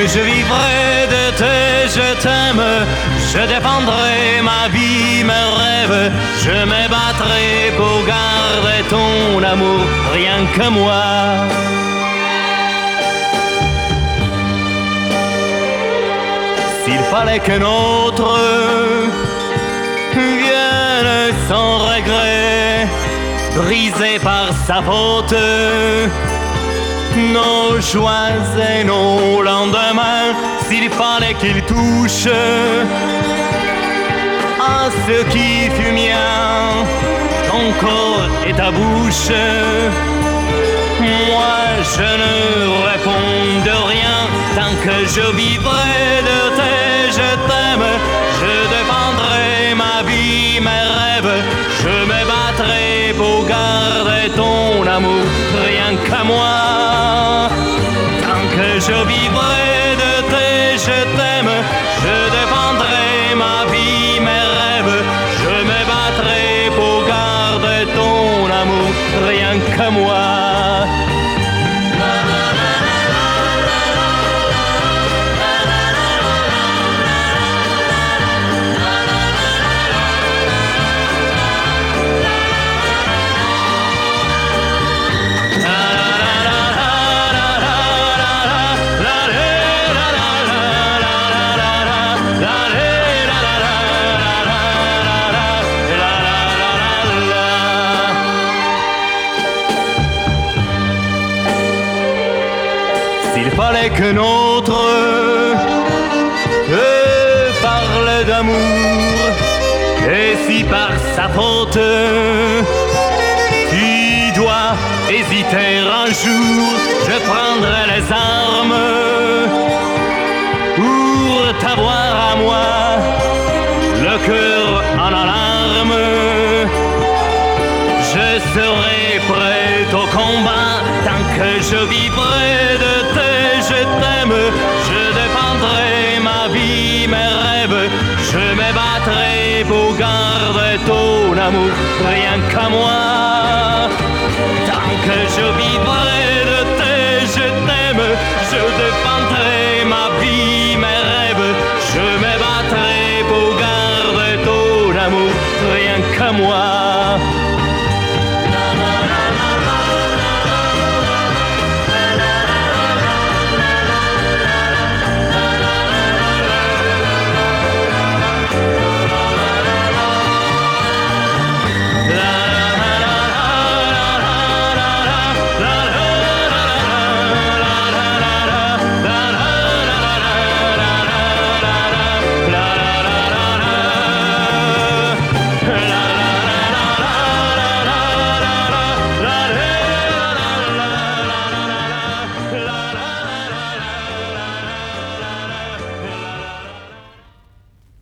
je vivrai de tes je t'aime, je défendrai ma vie, mes rêves, je me battrai pour garder ton amour, rien que moi. S'il fallait qu'un autre vienne sans regret, brisé par sa faute, nos joies et nos lendemains, s'il fallait qu'il touche à ce qui fut mien, ton corps et ta bouche, moi je ne réponds de rien, tant que je vivrai de tes je t'aime, je défendrai ma vie, mes rêves, je me battrai pour garder ton amour, rien qu'à moi. Tant que je vivrai de tes je t'aime, je défendrai ma vie, mes rêves, je me battrai pour garder ton amour, rien qu'à moi. S'il fallait qu'un autre te parle d'amour, et si par sa faute tu dois hésiter un jour, je prendrai les armes pour t'avoir à moi, le cœur en alarme. Je serai prêt au combat tant que je vivrai de tes je t'aime, je défendrai ma vie, mes rêves, je me battrai pour garder ton amour, rien qu'à moi. Tant que je vivrai de tes je t'aime, je défendrai ma vie, mes rêves, je me battrai pour garder ton amour, rien qu'à moi.